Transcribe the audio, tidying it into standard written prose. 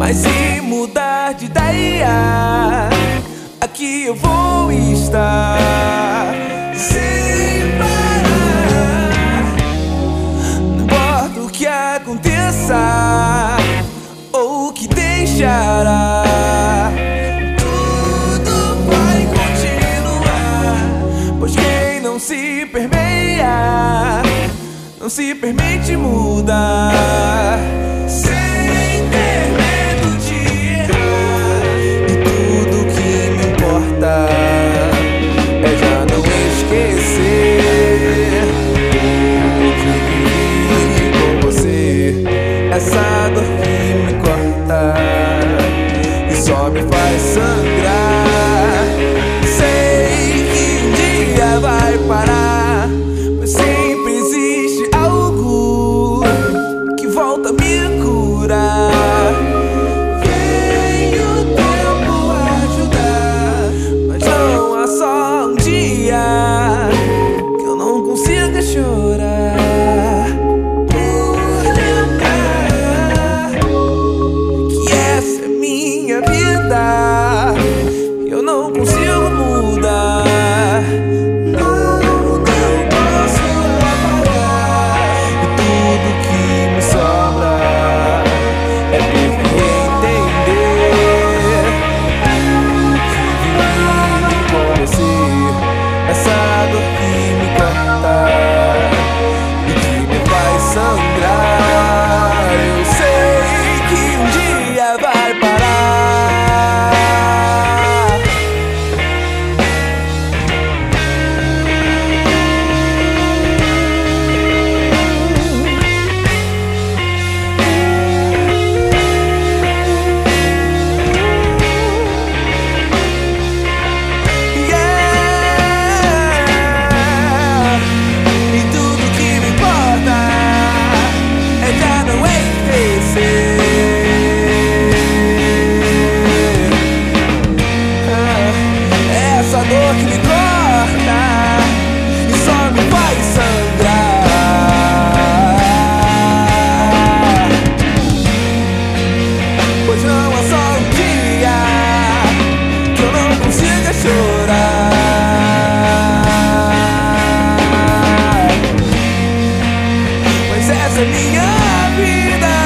Mas se mudar de ideia, aqui eu vou estar sem parar. Não importa o que aconteça ou o que deixará, tudo vai continuar. Pois quem não se permeia não se permite mudar. Sem ter medo de errar. E tudo que me importa é já não esquecer o que vivi com você. Essa dor que me corta e só me faz sangrar. Sei que um dia vai parar, mas sempre existe algo que volta a me curar. Vem o tempo ajudar, mas não há só um dia que eu não consiga chorar. Por lembrar que essa é minha vida e eu não consigo mudar. Não posso apagar. E tudo que me sobra é ter que entender que vivi com você. Essa dor que me corta e que me faz sangrar. Eu sei que um dia vai parar. Yeah. E tudo que me importa é já não esquecer essa dor que me corta e só me faz sangrar. Pois não há só um dia que eu não consiga chorar. Mas essa é minha vida.